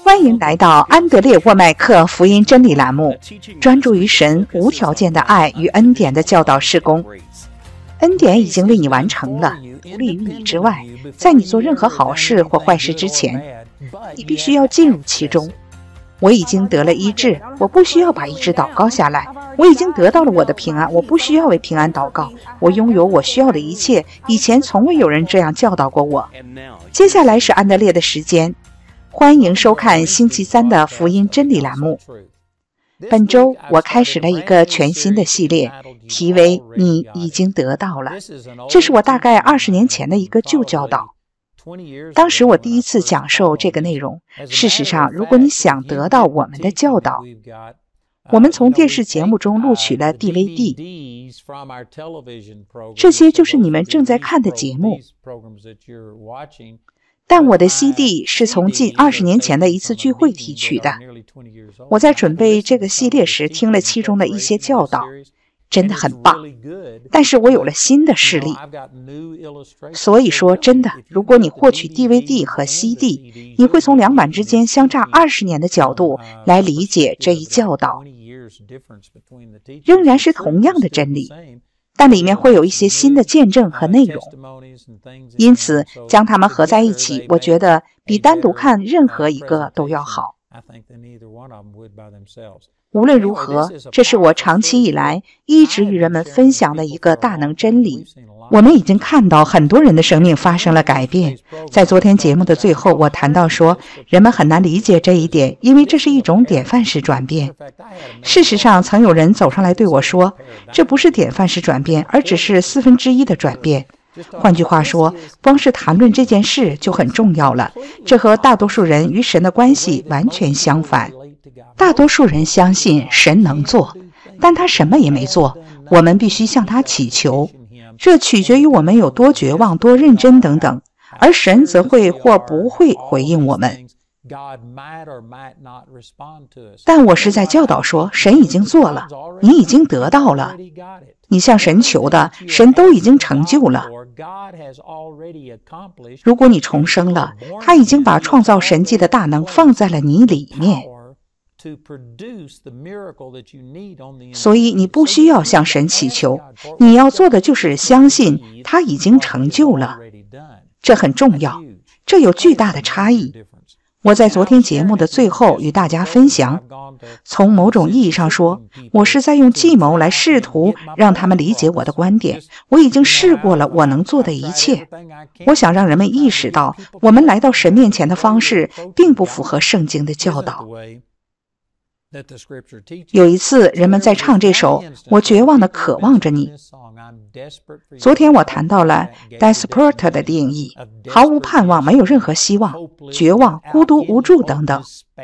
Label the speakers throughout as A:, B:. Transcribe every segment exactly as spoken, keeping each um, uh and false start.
A: 欢迎来到安德烈沃麦克福音真理栏目，专注于神无条件的爱与恩典的教导事工。恩典已经为你完成了，独立于你之外，在你做任何好事或坏事之前，你必须要进入其中。我已经得了医治，我不需要把医治祷告下来。我已经得到了我的平安，我不需要为平安祷告。我拥有我需要的一切，以前从未有人这样教导过我。接下来是安德烈的时间，欢迎收看星期三的福音真理栏目。本周我开始了一个全新的系列，题为你已经得到了。这是我大概二十年前的一个旧教导。当时我第一次讲授这个内容。事实上，如果你想得到我们的教导，我们从电视节目中录取了 D V D， 这些就是你们正在看的节目。但我的 C D 是从近二十年前的一次聚会提取的。我在准备这个系列时听了其中的一些教导，真的很棒，但是我有了新的视力。所以说真的，如果你获取 D V D 和 C D， 你会从两版之间相差二十年的角度来理解这一教导。仍然是同样的真理，但里面会有一些新的见证和内容。因此将它们合在一起，我觉得比单独看任何一个都要好。无论如何，这是我长期以来一直与人们分享的一个大能真理。我们已经看到很多人的生命发生了改变。在昨天节目的最后，我谈到说，人们很难理解这一点，因为这是一种典范式转变。事实上，曾有人走上来对我说，这不是典范式转变，而只是四分之一的转变。换句话说，光是谈论这件事就很重要了。这和大多数人与神的关系完全相反。大多数人相信神能做，但他什么也没做，我们必须向他祈求。这取决于我们有多绝望、多认真等等，而神则会或不会回应我们。但我是在教导说，神已经做了，你已经得到了。你向神求的，神都已经成就了。如果你重生了，他已经把创造神迹的大能放在了你里面。所以你不需要向神祈求，你要做的就是相信他已经成就了。这很重要，这有巨大的差异。我在昨天节目的最后与大家分享，从某种意义上说，我是在用计谋来试图让他们理解我的观点。我已经试过了我能做的一切。我想让人们意识到，我们来到神面前的方式并不符合圣经的教导。有一次，人们在唱这首《我绝望地渴望着你》。昨天我谈到了 desperate 的定义，毫无盼望，没有任何希望，绝望、孤独、无助等等。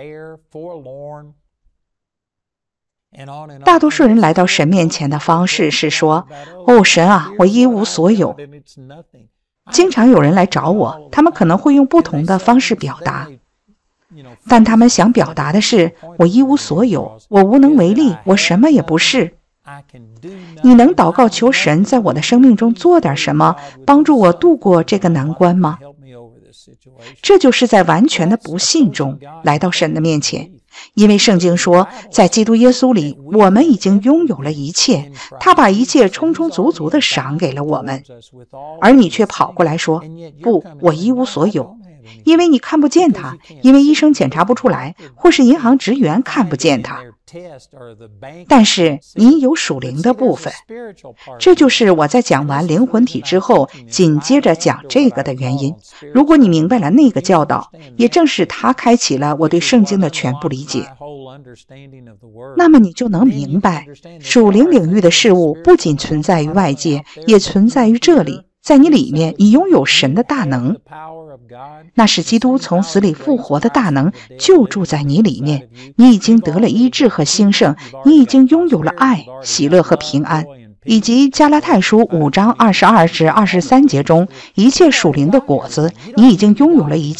A: 大多数人来到神面前的方式是说，哦，神啊，我一无所有。经常有人来找我，他们可能会用不同的方式表达，但他们想表达的是，我一无所有，我无能为力，我什么也不是。你能祷告求神在我的生命中做点什么，帮助我度过这个难关吗？这就是在完全的不信中来到神的面前。因为圣经说，在基督耶稣里，我们已经拥有了一切，他把一切充充足足地赏给了我们。而你却跑过来说，不，我一无所有。因为你看不见他，因为医生检查不出来，或是银行职员看不见他。但是你有属灵的部分，这就是我在讲完灵魂体之后紧接着讲这个的原因。如果你明白了那个教导，也正是它开启了我对圣经的全部理解，那么你就能明白，属灵领域的事物不仅存在于外界，也存在于这里。在你里面，你拥有神的大能，那是基督从死里复活的大能就住在你里面。你已经得了医治和兴盛，你已经拥有了爱、喜乐和平安，以及加拉太书五章二十二至二十三节中一切属灵的果子，你已经拥有了一切。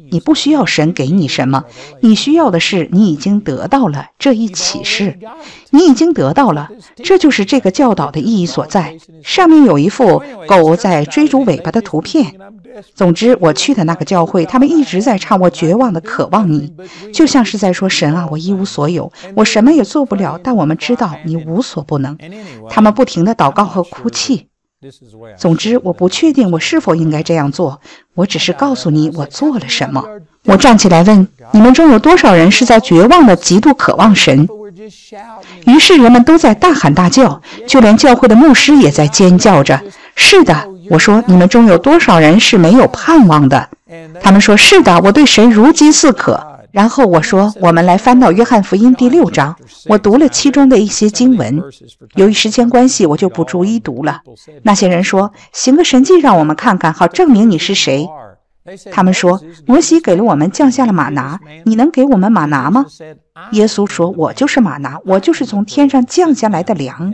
A: 你不需要神给你什么，你需要的是你已经得到了这一启示，你已经得到了，这就是这个教导的意义所在。上面有一幅狗在追逐尾巴的图片。总之，我去的那个教会，他们一直在唱我绝望的渴望你，就像是在说，神啊，我一无所有，我什么也做不了，但我们知道你无所不能。他们不停地祷告和哭泣。总之，我不确定我是否应该这样做，我只是告诉你我做了什么。我站起来问，你们中有多少人是在绝望的极度渴望神？于是人们都在大喊大叫，就连教会的牧师也在尖叫着。是的，我说，你们中有多少人是没有盼望的？他们说，是的，我对神如饥似渴。然后我说，我们来翻到约翰福音第六章，我读了其中的一些经文，由于时间关系，我就不逐一读了。那些人说，行个神迹让我们看看，好证明你是谁。他们说，摩西给了我们降下了玛拿，你能给我们玛拿吗？耶稣说，我就是玛拿，我就是从天上降下来的粮。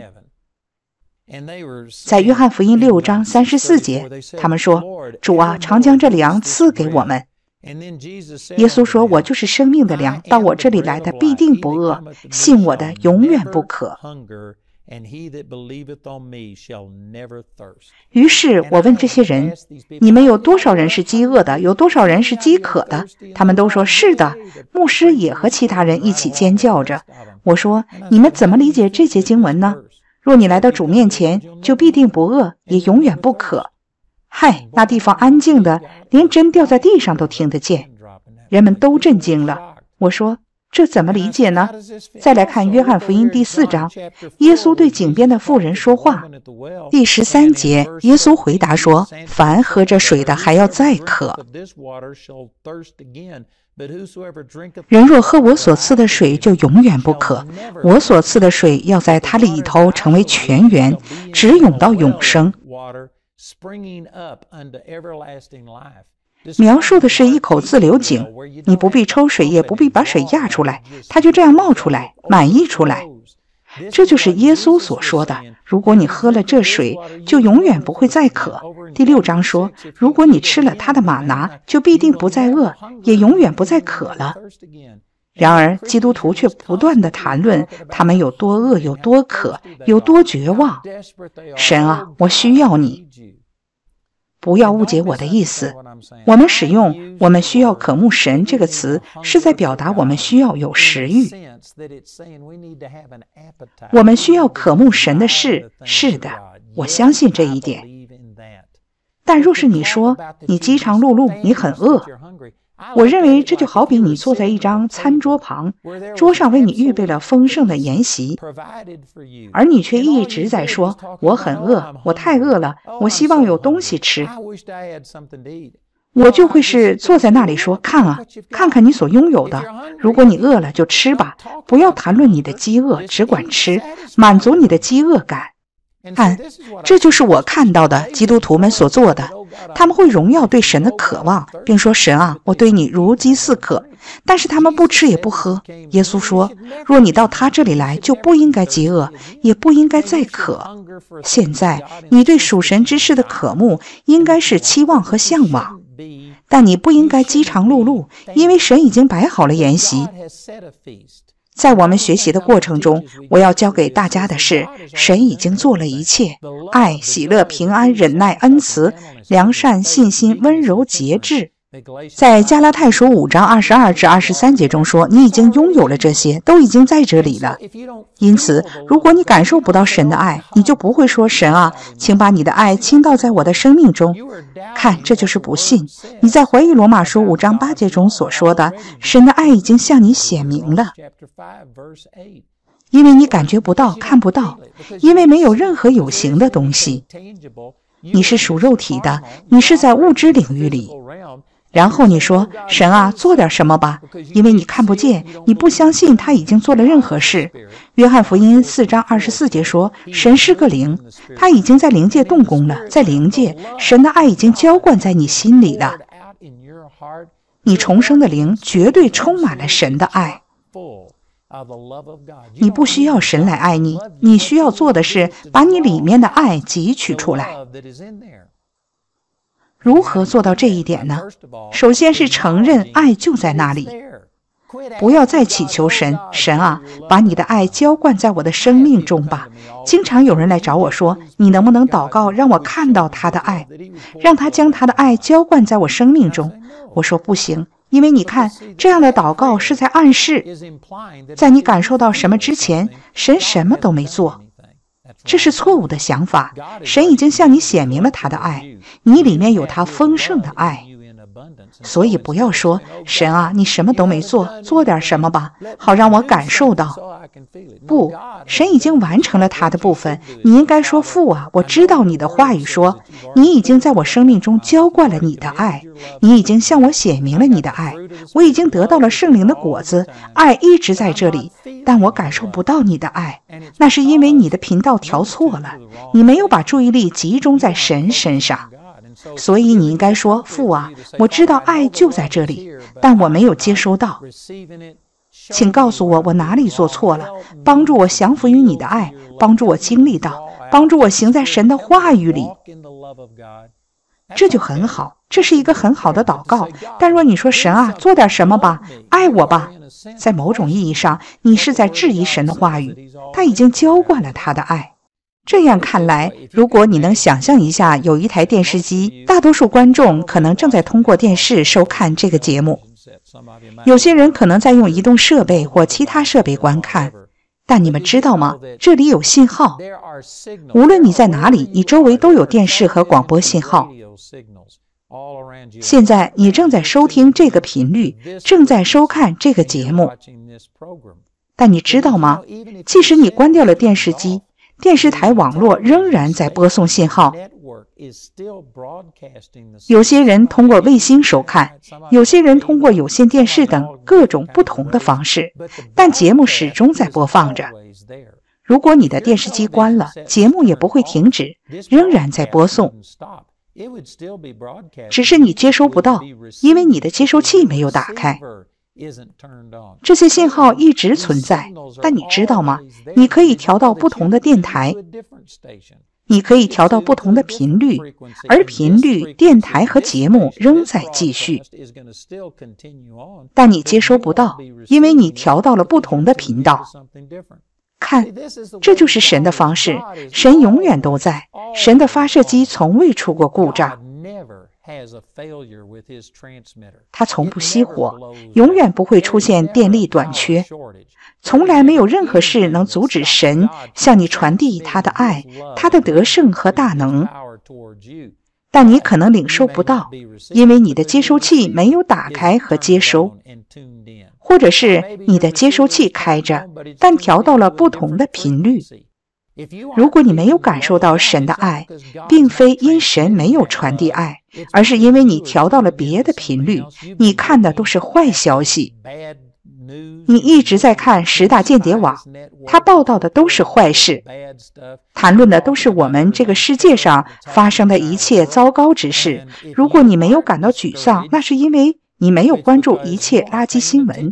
A: 在约翰福音六章三十四节，他们说，主啊，常将这粮赐给我们。耶稣说，我就是生命的粮，到我这里来的必定不饿，信我的永远不渴。于是我问这些人，你们有多少人是饥饿的，有多少人是饥渴的？他们都说是的。牧师也和其他人一起尖叫着。我说，你们怎么理解这节经文呢？若你来到主面前，就必定不饿，也永远不渴。嗨，那地方安静的，连针掉在地上都听得见。人们都震惊了。我说，这怎么理解呢？再来看约翰福音第四章，耶稣对井边的妇人说话。第十三节，耶稣回答说，凡喝这水的还要再渴。人若喝我所赐的水，就永远不渴。我所赐的水要在它里头成为泉源，直涌到永生。描述的是一口自流井，你不必抽水，也不必把水压出来，它就这样冒出来，满溢出来。这就是耶稣所说的，如果你喝了这水，就永远不会再渴。第六章说，如果你吃了他的玛拿，就必定不再饿，也永远不再渴了。然而基督徒却不断地谈论他们有多饿，有多渴，有多绝望。神啊，我需要你。不要误解我的意思，我们使用我们需要渴慕神这个词，是在表达我们需要有食欲。我们需要渴慕神的事，是的，我相信这一点。但若是你说你饥肠辘辘，你很饿，我认为这就好比你坐在一张餐桌旁，桌上为你预备了丰盛的筵席，而你却一直在说，我很饿，我太饿了，我希望有东西吃。我就会是坐在那里说，看啊，看看你所拥有的，如果你饿了就吃吧，不要谈论你的饥饿，只管吃，满足你的饥饿感。看，这就是我看到的基督徒们所做的，他们会荣耀对神的渴望，并说，神啊，我对你如饥似渴，但是他们不吃也不喝。耶稣说，若你到他这里来，就不应该饥饿，也不应该再渴。现在你对属神之事的渴慕应该是期望和向往，但你不应该饥肠辘辘，因为神已经摆好了筵席。在我们学习的过程中，我要教给大家的是，神已经做了一切，爱、喜乐、平安、忍耐、恩慈、良善、信心、温柔、节制。在加拉太书五章二十二至二十三节中说，你已经拥有了这些，都已经在这里了。因此，如果你感受不到神的爱，你就不会说，神啊，请把你的爱倾倒在我的生命中。看，这就是不信。你在怀疑罗马书五章八节中所说的，神的爱已经向你显明了。因为你感觉不到，看不到，因为没有任何有形的东西。你是属肉体的，你是在物质领域里。然后你说，神啊，做点什么吧，因为你看不见，你不相信他已经做了任何事。约翰福音四章二十四节说，神是个灵，他已经在灵界动工了，在灵界，神的爱已经浇灌在你心里了。你重生的灵绝对充满了神的爱。你不需要神来爱你，你需要做的是把你里面的爱汲取出来。 如何做到这一点呢？首先是承认爱就在那里。不要再祈求神，神啊，把你的爱浇灌在我的生命中吧。经常有人来找我说，你能不能祷告让我看到他的爱，让他将他的爱浇灌在我生命中？我说不行，因为你看，这样的祷告是在暗示，在你感受到什么之前，神什么都没做。这是错误的想法。神已经向你显明了他的爱，你里面有他丰盛的爱。所以不要说，神啊，你什么都没做，做点什么吧，好让我感受到。不，神已经完成了他的部分。你应该说，父啊，我知道你的话语说，你已经在我生命中浇灌了你的爱，你已经向我显明了你的爱，我已经得到了圣灵的果子，爱一直在这里，但我感受不到你的爱，那是因为你的频道调错了，你没有把注意力集中在神身上。所以你应该说，父啊，我知道爱就在这里，但我没有接收到，请告诉我我哪里做错了，帮助我降服于你的爱，帮助我经历到，帮助我行在神的话语里。这就很好，这是一个很好的祷告。但若你说，神啊，做点什么吧，爱我吧，在某种意义上你是在质疑神的话语，他已经浇灌了他的爱。这样看来，如果你能想象一下，有一台电视机，大多数观众可能正在通过电视收看这个节目，有些人可能在用移动设备或其他设备观看，但你们知道吗？这里有信号，无论你在哪里，你周围都有电视和广播信号。现在你正在收听这个频率，正在收看这个节目，但你知道吗？即使你关掉了电视机，电视台网络仍然在播送信号。有些人通过卫星收看，有些人通过有线电视等各种不同的方式，但节目始终在播放着。如果你的电视机关了，节目也不会停止，仍然在播送，只是你接收不到，因为你的接收器没有打开。这些信号一直存在，但你知道吗？你可以调到不同的电台，你可以调到不同的频率，而频率、电台和节目仍在继续，但你接收不到，因为你调到了不同的频道。看，这就是神的方式，神永远都在，神的发射机从未出过故障，它从不熄火，永远不会出现电力短缺，从来没有任何事能阻止神向你传递他的爱、他的得胜和大能。但你可能领受不到，因为你的接收器没有打开和接收，或者是你的接收器开着，但调到了不同的频率。如果你没有感受到神的爱，并非因神没有传递爱，而是因为你调到了别的频率，你看的都是坏消息。你一直在看十大间谍网，他报道的都是坏事，谈论的都是我们这个世界上发生的一切糟糕之事。如果你没有感到沮丧，那是因为你没有关注一切垃圾新闻。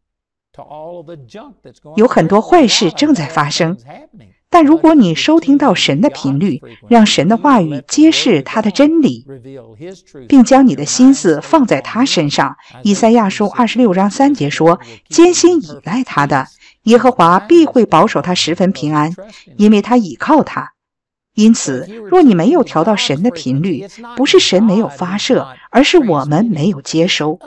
A: 有很多坏事正在发生，但如果你收听到神的频率，让神的话语揭示他的真理，并将你的心思放在他身上，以赛亚书二十六章三节说，艰辛倚赖他的，耶和华必会保守他十分平安，因为他倚靠他。因此，若你没有调到神的频率，不是神没有发射，而是我们没有接收。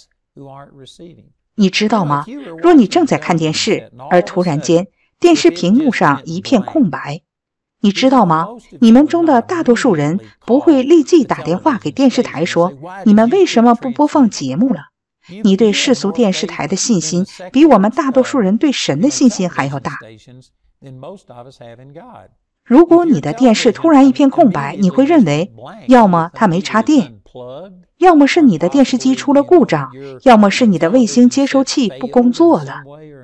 A: 你知道吗？若你正在看电视，而突然间电视屏幕上一片空白，你知道吗？你们中的大多数人不会立即打电话给电视台说，你们为什么不播放节目了？你对世俗电视台的信心比我们大多数人对神的信心还要大。如果你的电视突然一片空白，你会认为要么它没插电，要么是你的电视机出了故障，要么是你的卫星接收器不工作了，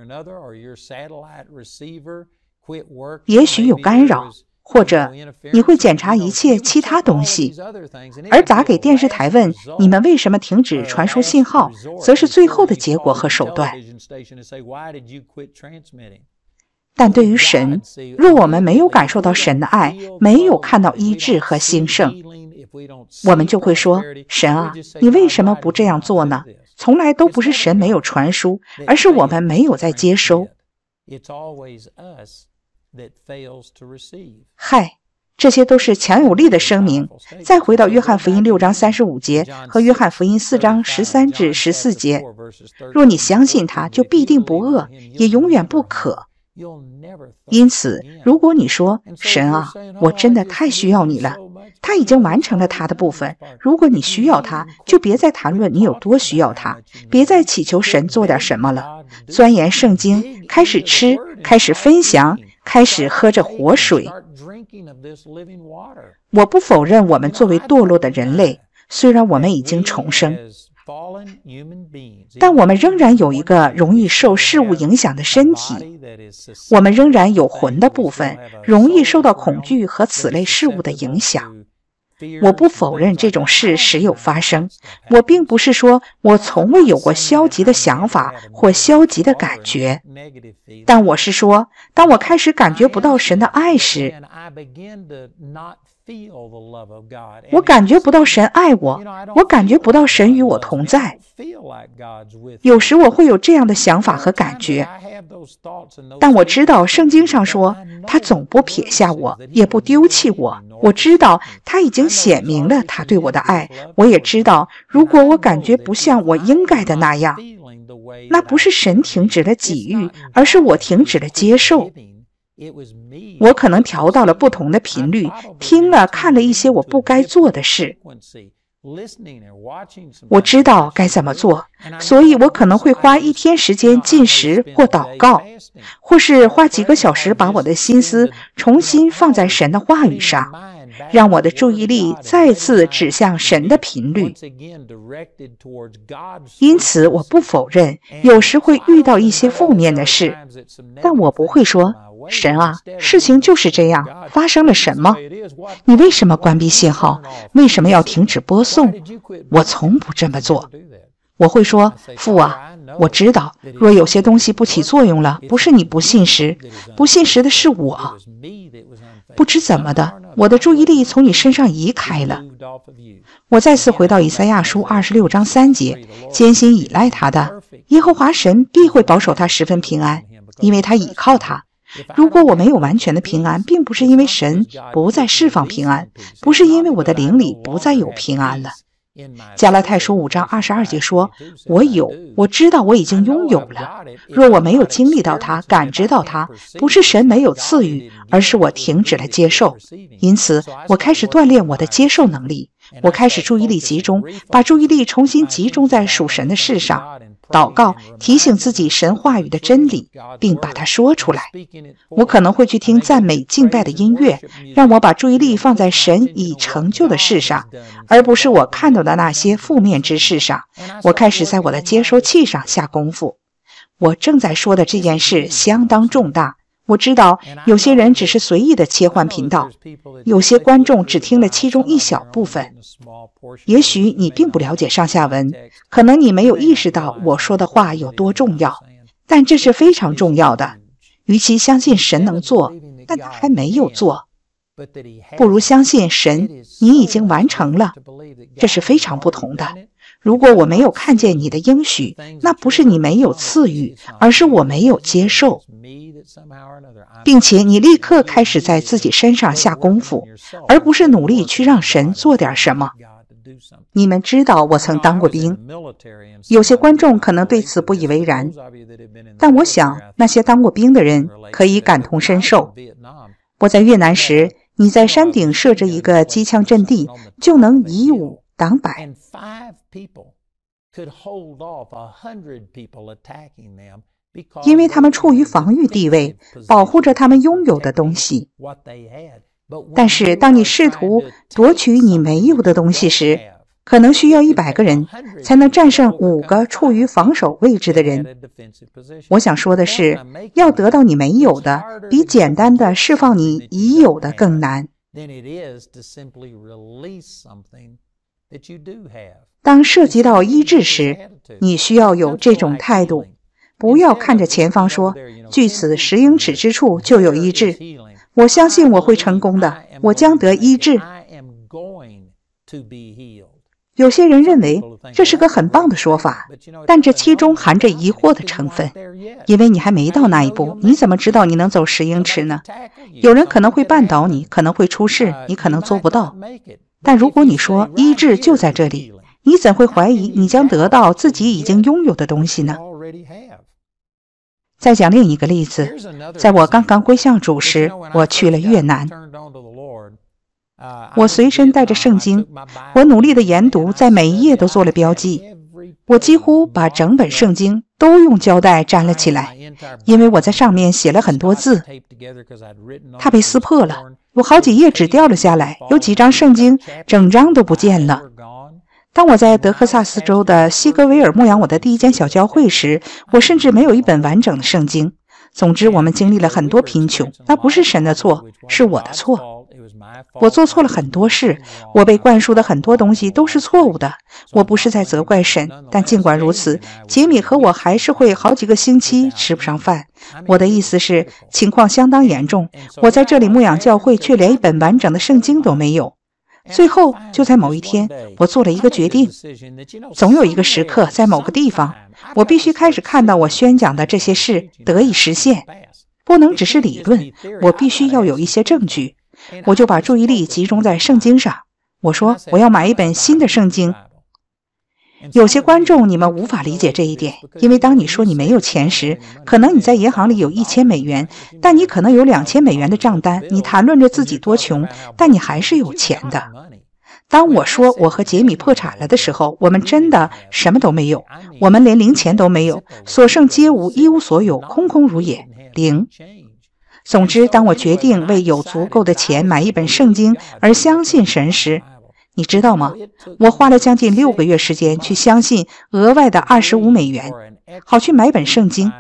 A: 也许有干扰，或者你会检查一切其他东西，而打给电视台问你们为什么停止传输信号，则是最后的结果和手段。 但对于神，若我们没有感受到神的爱，没有看到医治和兴盛，我们就会说，神啊，你为什么不这样做呢？从来都不是神没有传输，而是我们没有在接收。嗨，这些都是强有力的声明。再回到约翰福音六章三十五节和约翰福音四章十三至十四节，若你相信他，就必定不饿，也永远不渴。因此，如果你说，神啊，我真的太需要你了，他已经完成了他的部分，如果你需要他，就别再谈论你有多需要他，别再祈求神做点什么了。钻研圣经，开始吃，开始分享，开始喝着活水。我不否认我们作为堕落的人类，虽然我们已经重生，但我们仍然有一个容易受事物影响的身体，我们仍然有魂的部分，容易受到恐惧和此类事物的影响。我不否认这种事时有发生，我并不是说我从未有过消极的想法或消极的感觉，但我是说，当我开始感觉不到神的爱时，我感觉不到神爱我，我感觉不到神与我同在。有时我会有这样的想法和感觉，但我知道圣经上说，他总不撇下我，也不丢弃我。我知道他已经显明了他对我的爱，我也知道，如果我感觉不像我应该的那样，那不是神停止了给予，而是我停止了接受。我可能调到了不同的频率，听了看了一些我不该做的事。我知道该怎么做，所以我可能会花一天时间进食或祷告，或是花几个小时把我的心思重新放在神的话语上，让我的注意力再次指向神的频率。因此，我不否认有时会遇到一些负面的事，但我不会说，神啊，事情就是这样，发生了什么？你为什么关闭信号？为什么要停止播送？我从不这么做。我会说，父啊，我知道，若有些东西不起作用了，不是你不信实，不信实的是我。不知怎么的，我的注意力从你身上移开了。我再次回到以赛亚书二十六章三节，坚心倚赖他的，耶和华神必会保守他十分平安，因为他倚靠他。如果我没有完全的平安，并不是因为神不再释放平安，不是因为我的灵里不再有平安了。加拉太书五章二十二节说，我有，我知道我已经拥有了。若我没有经历到它，感知到它，不是神没有赐予，而是我停止了接受。因此，我开始锻炼我的接受能力，我开始注意力集中，把注意力重新集中在属神的事上，祷告，提醒自己神话语的真理，并把它说出来。我可能会去听赞美敬拜的音乐，让我把注意力放在神已成就的事上，而不是我看到的那些负面之事上。我开始在我的接收器上下功夫。我正在说的这件事相当重大。我知道有些人只是随意的切换频道，有些观众只听了其中一小部分。也许你并不了解上下文，可能你没有意识到我说的话有多重要，但这是非常重要的。与其相信神能做，但他还没有做，不如相信神，你已经完成了，这是非常不同的。如果我没有看见你的应许，那不是你没有赐予，而是我没有接受，并且你立刻开始在自己身上下功夫，而不是努力去让神做点什么。你们知道我曾当过兵，有些观众可能对此不以为然，但我想那些当过兵的人可以感同身受。我在越南时，你在山顶设置一个机枪阵地，就能以武挡百。因为他们处于防御地位，保护着他们拥有的东西。但是当你试图夺取你没有的东西时，可能需要一百个人才能战胜五个处于防守位置的人。我想说的是，要得到你没有的，比简单的释放你已有的更难。当涉及到医治时，你需要有这种态度， 不要看着前方说，距此十英尺之处就有医治。我相信我会成功的，我将得医治。有些人认为这是个很棒的说法，但这其中含着疑惑的成分，因为你还没到那一步，你怎么知道你能走十英尺呢？有人可能会绊倒你，可能会出事，你可能做不到。但如果你说医治就在这里，你怎会怀疑你将得到自己已经拥有的东西呢？再讲另一个例子，在我刚刚归向主时，我去了越南。我随身带着圣经，我努力的研读，在每一页都做了标记。我几乎把整本圣经都用胶带粘了起来，因为我在上面写了很多字。它被撕破了，有好几页纸掉了下来，有几张圣经整张都不见了。当我在德克萨斯州的西格维尔牧养我的第一间小教会时，我甚至没有一本完整的圣经。总之，我们经历了很多贫穷，那不是神的错，是我的错。我做错了很多事，我被灌输的很多东西都是错误的。我不是在责怪神，但尽管如此，杰米和我还是会好几个星期吃不上饭。我的意思是，情况相当严重。我在这里牧养教会，却连一本完整的圣经都没有。最后，就在某一天，我做了一个决定。总有一个时刻，在某个地方，我必须开始看到我宣讲的这些事得以实现。不能只是理论，我必须要有一些证据。我就把注意力集中在圣经上。我说，我要买一本新的圣经。有些观众，你们无法理解这一点，因为当你说你没有钱时，可能你在银行里有一千美元，但你可能有两千美元的账单，你谈论着自己多穷，但你还是有钱的。当我说我和杰米破产了的时候，我们真的什么都没有，我们连零钱都没有，所剩皆无，一无所有，空空如也，零。总之，当我决定为有足够的钱买一本圣经而相信神时，你知道吗？我花了将近六个月时间去相信额外的二十五美元，好去买本圣经。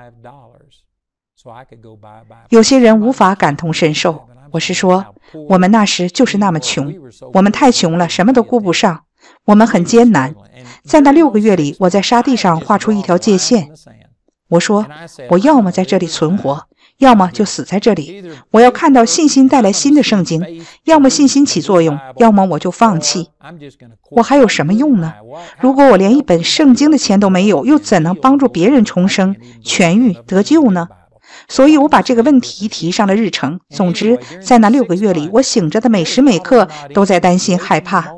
A: 有些人无法感同身受，我是说，我们那时就是那么穷，我们太穷了，什么都顾不上，我们很艰难。在那六个月里，我在沙地上画出一条界线。我说，我要么在这里存活，要么就死在这里。我要看到信心带来新的圣经，要么信心起作用，要么我就放弃。我还有什么用呢？如果我连一本圣经的钱都没有，又怎能帮助别人重生、痊愈、得救呢？所以我把这个问题提上了日程。总之，在那六个月里，我醒着的每时每刻都在担心害怕。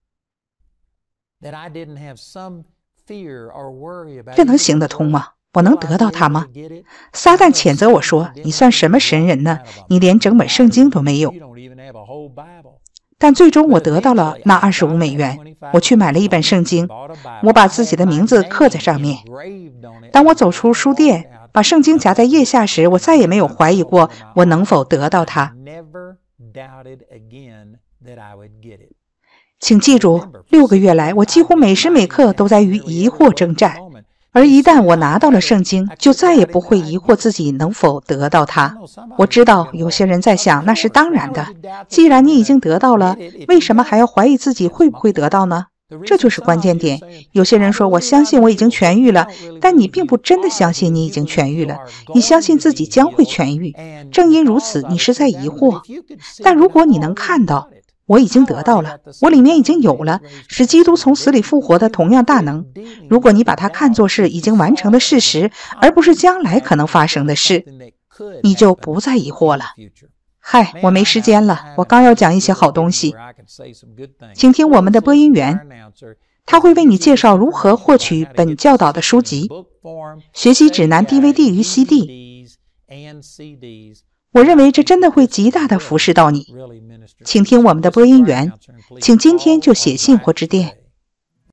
A: 这能行得通吗？我能得到它吗？撒旦谴责我说，你算什么神人呢？你连整本圣经都没有。但最终我得到了那二十五美元，我去买了一本圣经，我把自己的名字刻在上面。当我走出书店，把圣经夹在腋下时，我再也没有怀疑过我能否得到它。请记住，六个月来，我几乎每时每刻都在与疑惑征战。而一旦我拿到了圣经，就再也不会疑惑自己能否得到它。我知道有些人在想，那是当然的。既然你已经得到了，为什么还要怀疑自己会不会得到呢？这就是关键点。有些人说，我相信我已经痊愈了，但你并不真的相信你已经痊愈了，你相信自己将会痊愈。正因如此，你是在疑惑。但如果你能看到，我已经得到了，我里面已经有了，使基督从死里复活的同样大能。如果你把它看作是已经完成的事实，而不是将来可能发生的事，你就不再疑惑了。嗨，我没时间了，我刚要讲一些好东西。请听我们的播音员，他会为你介绍如何获取本教导的书籍、学习指南 D V D 与 C D。我认为这真的会极大地服侍到你。请听我们的播音员，请今天就写信或致电。